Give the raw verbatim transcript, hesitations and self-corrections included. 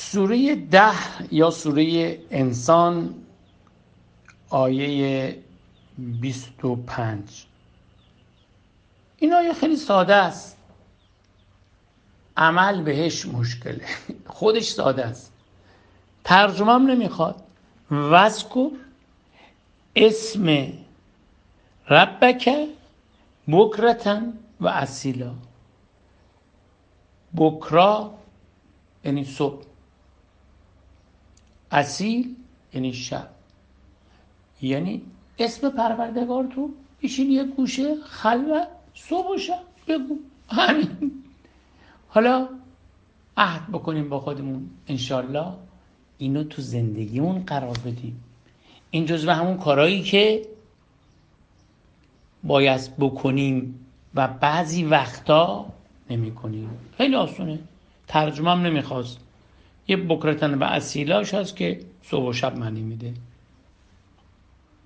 سوره ده یا سوره انسان آیه بیست و پنج. این آیه خیلی ساده است، عمل بهش مشکله. خودش ساده است، ترجمه هم نمیخواد. وذکر اسم ربک بکرة و اصیلا. بکرا یعنی صبح، اصیل یعنی شب. یعنی اسم پروردگار تو بشین یه گوشه خلوت صبح و شب بگو، همین. حالا عهد بکنیم با خودمون انشالله اینو تو زندگیمون قرار بدیم. این جزو همون کارهایی که باید بکنیم و بعضی وقتا نمی کنیم. خیلی آسونه، ترجمه هم نمیخواست. یه بکرتن و اصیلاش هست که صبح و شب معنی میده.